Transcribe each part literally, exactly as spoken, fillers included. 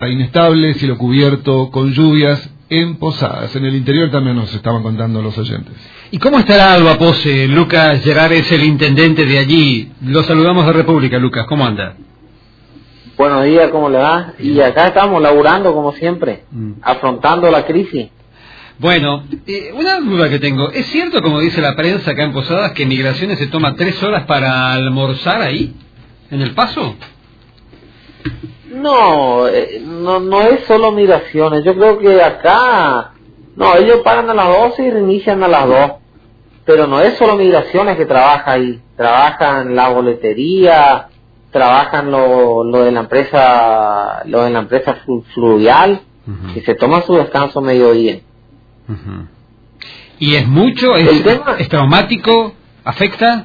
inestable, cielo cubierto, con lluvias en Posadas. En el interior también nos estaban contando los oyentes. ¿Y cómo estará Alba Pose? Lucas Gerard es el intendente de allí. Lo saludamos de República, Lucas. ¿Cómo anda? Buenos días, ¿cómo le va? Y acá estamos laburando como siempre, mm. afrontando la crisis. Bueno, eh, una duda que tengo. ¿Es cierto, como dice la prensa acá en Posadas, que Migraciones se toma tres horas para almorzar ahí, en El Paso? No, eh, no, no es solo Migraciones. Yo creo que acá, no, ellos paran a las doce y reinician a las dos. Pero no es solo Migraciones que trabaja ahí. Trabajan la boletería, trabajan lo, lo de la empresa, lo de la empresa fluvial, uh-huh. que se toma su descanso mediodía. Uh-huh. ¿Y es mucho? ¿Es, tema, ¿Es traumático? ¿Afecta?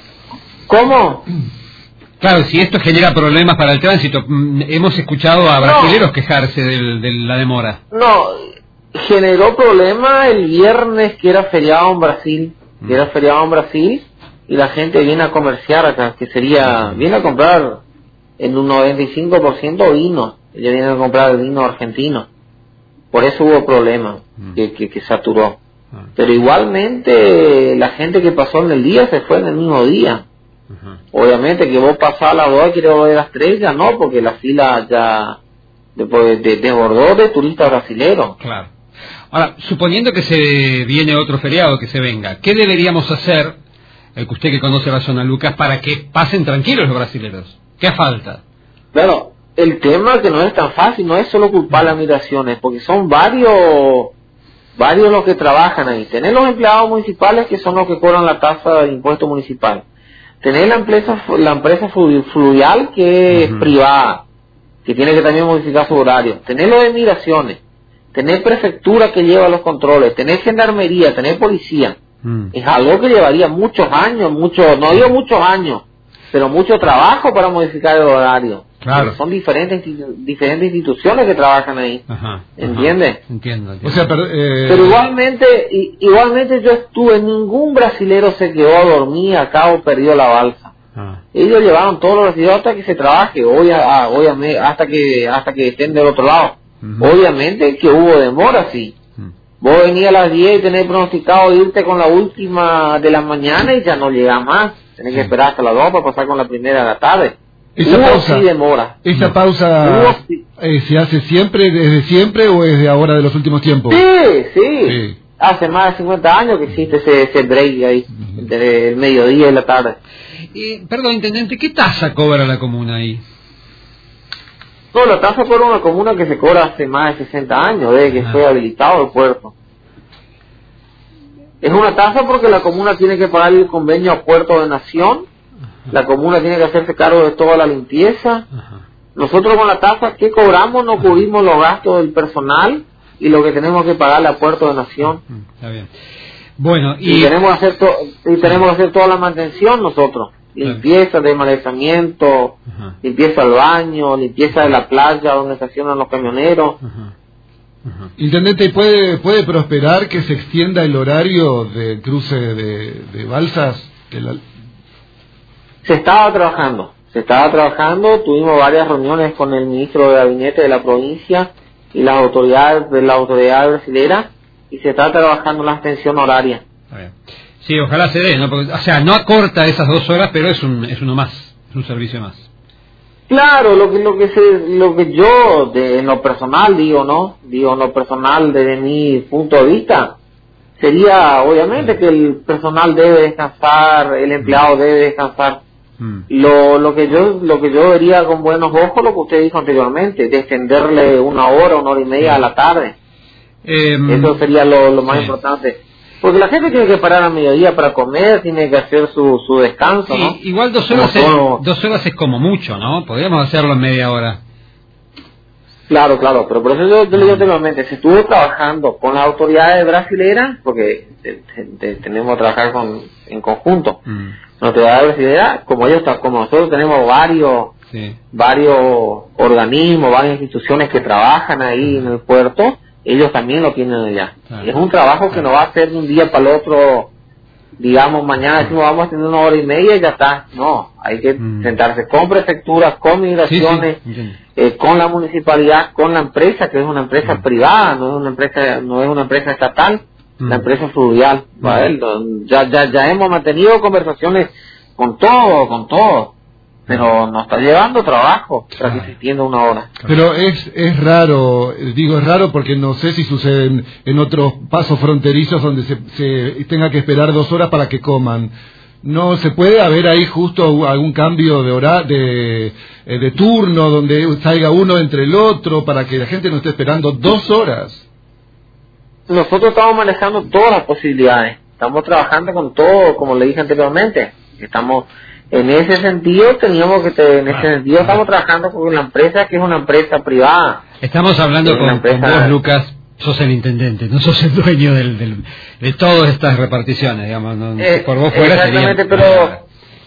¿Cómo? Claro, si esto genera problemas para el tránsito. Hemos escuchado a brasileros no. quejarse de, de la demora. No, generó problemas el viernes que era feriado en Brasil, que era feriado en Brasil, y la gente viene a comerciar acá, que sería, viene a comprar en un noventa y cinco por ciento vino, ellos vienen a comprar vino argentino, por eso hubo problemas, que, que, que saturó. Pero igualmente la gente que pasó en el día se fue en el mismo día. Uh-huh. Obviamente que vos pasás a las dos y querés volver a las tres, ya no, porque la fila ya después de, desbordó de turistas brasileros. Claro. Ahora, suponiendo que se viene otro feriado, que se venga, ¿qué deberíamos hacer, el que usted que conoce la zona, Lucas, para que pasen tranquilos los brasileros? ¿Qué falta? Claro, el tema que no es tan fácil, no es solo culpar las migraciones, porque son varios varios los que trabajan ahí. Tenés los empleados municipales, que son los que cobran la tasa de impuesto municipal. Tenés la empresa la empresa fluvial, que es uh-huh. privada, que tiene que también modificar su horario. Tenés lo de migraciones, tenés prefectura que lleva los controles, tenés gendarmería, tenés policía. Uh-huh. Es algo que llevaría muchos años, muchos, no digo muchos años, pero mucho trabajo para modificar el horario. Claro. Son diferentes diferentes instituciones que trabajan ahí. Ajá, ¿Entiendes? Ajá. Entiendo, entiendo. O sea, pero, eh... pero igualmente igualmente yo estuve, ningún brasilero se quedó a dormir acá o perdió la balsa. Ah. Ellos llevaron todos los brasileños hasta que se trabaje, hoy a, hoy a, hasta que hasta que estén del otro lado. Uh-huh. Obviamente que hubo demora, sí. Uh-huh. Vos venías a las diez y tenés pronosticado irte con la última de la mañana y ya no llega más. Tenés que esperar hasta las dos para pasar con la primera de la tarde. Esa Hubo pausa, sí demora. ¿Esa pausa sí. eh, se hace siempre, desde siempre o es de ahora, de los últimos tiempos? Sí, sí. sí. Hace más de cincuenta años que existe ese, ese break ahí, uh-huh. entre el mediodía y la tarde. Y, perdón, intendente, ¿qué tasa cobra la comuna ahí? No, la tasa cobra una comuna que se cobra hace más de sesenta años, desde que ah. fue habilitado el puerto. Es una tasa porque la comuna tiene que pagar el convenio a Puerto de Nación. La comuna tiene que hacerse cargo de toda la limpieza. Ajá. Nosotros con la tasa que cobramos no cubrimos los gastos del personal y lo que tenemos que pagarle a Puerto de Nación. Está bien. Bueno, y, y tenemos que hacer to y tenemos que hacer toda la mantención nosotros. Limpieza de malezamiento, Ajá. limpieza del baño, limpieza de la playa donde estacionan los camioneros. Ajá. Ajá. Intendente, ¿puede puede prosperar que se extienda el horario de cruce de, de balsas? De la... Se estaba trabajando, se estaba trabajando, tuvimos varias reuniones con el ministro de Gabinete de la provincia y las autoridades de la autoridad brasilera y se está trabajando la extensión horaria. Sí, ojalá se dé, ¿no? Porque, o sea, no acorta esas dos horas, pero es un es uno más, es un servicio más. Claro, lo que lo que se, lo que yo de en lo personal digo, ¿no? Digo en lo personal desde mi punto de vista sería obviamente que el personal debe descansar, el empleado debe descansar. Hmm. Lo, lo que yo lo que yo vería con buenos ojos lo que usted dijo anteriormente, de extenderle una hora, una hora y media a la tarde. Eh, Eso sería lo, lo más sí. importante. Porque la gente tiene que parar a mediodía para comer, tiene que hacer su, su descanso, sí, ¿no? Igual dos horas, es, dos horas es como mucho, ¿no? Podríamos hacerlo en media hora. Claro, claro, pero por eso yo, yo le digo anteriormente, se estuvo trabajando con las autoridades brasileras, porque te, te, te, tenemos que trabajar con, en conjunto. Mm. Las autoridades brasileras, como ellos, como nosotros tenemos varios, sí. varios organismos, varias instituciones que trabajan ahí mm. en el puerto, ellos también lo tienen allá. Claro. Es un trabajo que no va a ser de un día para el otro digamos, mañana decimos vamos a tener una hora y media y ya está. No, hay que mm. sentarse con prefecturas, con migraciones, sí, sí. Eh, con la municipalidad, con la empresa, que es una empresa mm. privada, no es una empresa, no es una empresa estatal, mm. la empresa fluvial. ¿Vale? Mm. Ya, ya, ya hemos mantenido conversaciones con todo, con todo. Pero nos está llevando trabajo, claro, transmitiendo una hora. Pero es es raro, digo es raro porque no sé si sucede en, en otros pasos fronterizos donde se, se tenga que esperar dos horas para que coman. No se puede haber ahí justo algún cambio de hora, de, de turno donde salga uno entre el otro para que la gente no esté esperando dos horas. Nosotros estamos manejando todas las posibilidades, estamos trabajando con todo, como le dije anteriormente, estamos en ese sentido teníamos que te, en ese sentido estamos trabajando con la empresa que es una empresa privada. Estamos hablando con, empresa, con vos, Lucas, sos el intendente, no sos el dueño del, del, de todas estas reparticiones, digamos, no, eh, por vos fuera exactamente, sería...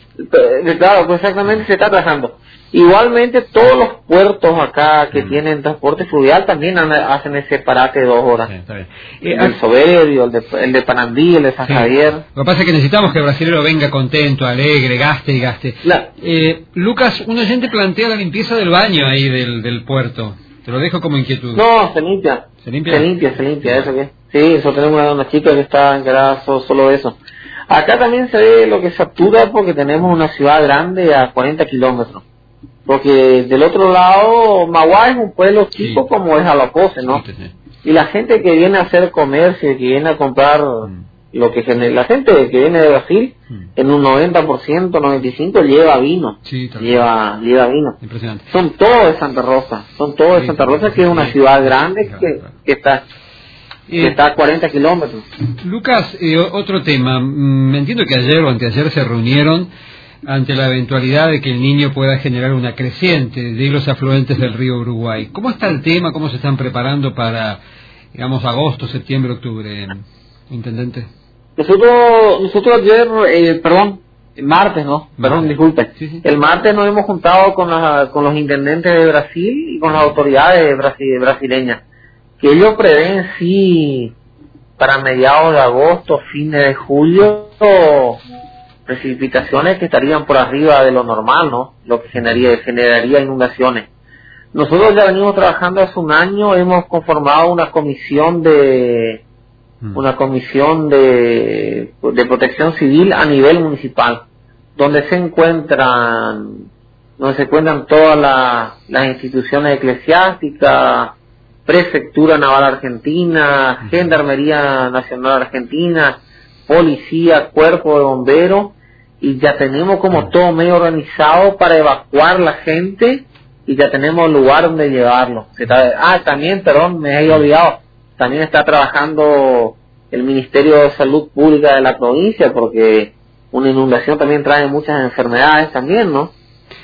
pero claro, pues exactamente se está trabajando. Igualmente todos los puertos acá que mm. tienen transporte fluvial también hacen ese parate de dos horas. Sí, está bien. Eh, el Soberbio, el de, el de Panandí, el de San sí. Javier. Lo que pasa es que necesitamos que el brasileño venga contento, alegre, gaste y gaste. La... Eh, Lucas, un oyente plantea la limpieza del baño ahí del, del puerto. Te lo dejo como inquietud. No, se limpia. ¿Se limpia? Se limpia, se limpia. ¿Eso qué? Sí, eso tenemos una, una chica que está encargada solo de eso. Acá también se ve lo que satura porque tenemos una ciudad grande a cuarenta kilómetros. Porque del otro lado, Mauá es un pueblo chico sí. como es Alapose, ¿no? Sí, sí. Y la gente que viene a hacer comercio, que viene a comprar mm. lo que genera, la gente que viene de Brasil, mm. en un noventa por ciento, noventa y cinco por ciento lleva vino. Sí, lleva, lleva vino. Impresionante. Son todos de Santa Rosa, son todos sí, de Santa Rosa, que es una ciudad grande claro, que, claro. que está... que está a cuarenta kilómetros. Lucas, eh, otro tema. Me entiendo que ayer o anteayer se reunieron ante la eventualidad de que el Niño pueda generar una creciente de los afluentes del río Uruguay. ¿Cómo está el tema? ¿Cómo se están preparando para, digamos, agosto, septiembre, octubre, intendente? Nosotros, nosotros ayer, eh, perdón, martes, ¿no? Perdón, disculpe. Sí, sí. El martes nos hemos juntado con, la, con los intendentes de Brasil y con las autoridades brasi- brasileñas. Que ellos prevén, sí, para mediados de agosto, fines de julio, precipitaciones que estarían por arriba de lo normal, ¿no? Lo que generaría, generaría inundaciones. Nosotros ya venimos trabajando hace un año, hemos conformado una comisión de una comisión de, de protección civil a nivel municipal, donde se encuentran, donde se encuentran todas la, las instituciones eclesiásticas, Prefectura Naval Argentina, Gendarmería Nacional Argentina, Policía, Cuerpo de Bomberos, y ya tenemos como todo medio organizado para evacuar la gente y ya tenemos lugar donde llevarlo. Se está, ah, también, perdón, me he olvidado, también está trabajando el Ministerio de Salud Pública de la provincia, porque una inundación también trae muchas enfermedades también, ¿no?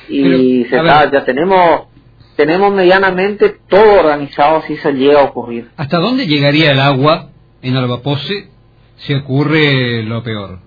Y Pero, se está, ya tenemos... tenemos medianamente todo organizado si eso llega a ocurrir. ¿Hasta dónde llegaría el agua en Albapose si ocurre lo peor?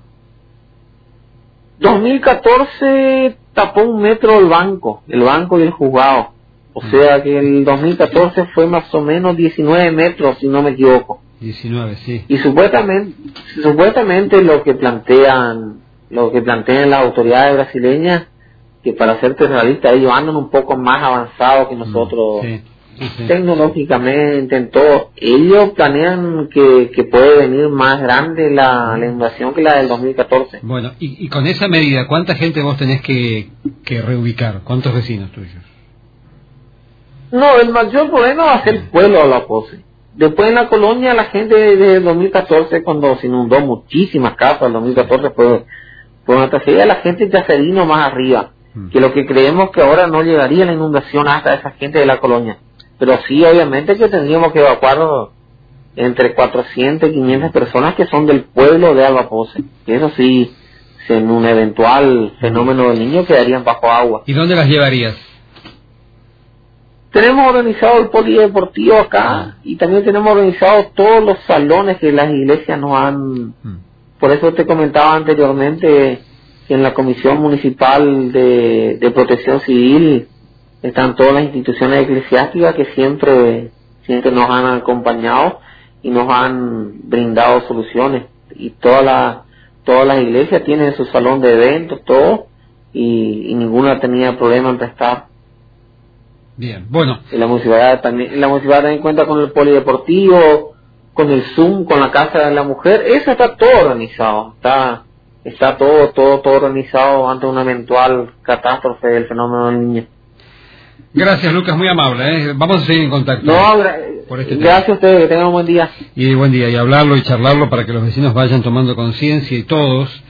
dos mil catorce tapó un metro el banco, el banco y el juzgado. O mm. sea que el dos mil catorce fue más o menos diecinueve metros, si no me equivoco. diecinueve, sí. Y supuestamente, supuestamente lo que plantean, lo que plantean las autoridades brasileñas, que para ser realista ellos andan un poco más avanzados que nosotros sí, sí, sí. tecnológicamente en todo. Ellos planean que, que puede venir más grande la, la inundación que la del dos mil catorce. Bueno, y, y con esa medida, ¿cuánta gente vos tenés que, que reubicar? ¿Cuántos vecinos tuyos? No, el mayor problema va a ser el pueblo de Albapose. Después en la colonia la gente de dos mil catorce, cuando se inundó muchísimas casas, el dos mil catorce fue, fue una tragedia, la gente ya se vino más arriba. Que lo que creemos que ahora no llegaría la inundación hasta esa gente de la colonia, pero sí obviamente que tendríamos que evacuar entre cuatrocientas y quinientas personas que son del pueblo de Albapose, que eso sí, en un eventual fenómeno del Niño quedarían bajo agua. ¿Y dónde las llevarías? Tenemos organizado el polideportivo acá ah. y también tenemos organizados todos los salones que las iglesias nos han, hmm. por eso te comentaba anteriormente en la Comisión Municipal de, de Protección Civil están todas las instituciones eclesiásticas que siempre, siempre nos han acompañado y nos han brindado soluciones. Y toda la, todas las iglesias tienen su salón de eventos, todo, y, y ninguna tenía problema en prestar. Bien, bueno. Y la municipalidad también, la municipalidad también cuenta con el polideportivo, con el Zoom, con la casa de la mujer, eso está todo organizado, está está todo, todo, todo organizado ante una eventual catástrofe del fenómeno del niño. Gracias, Lucas, muy amable, ¿eh? Vamos a seguir en contacto. No, gra por este gracias tema. a ustedes, que tengan un buen día. Y buen día, y hablarlo y charlarlo para que los vecinos vayan tomando conciencia y todos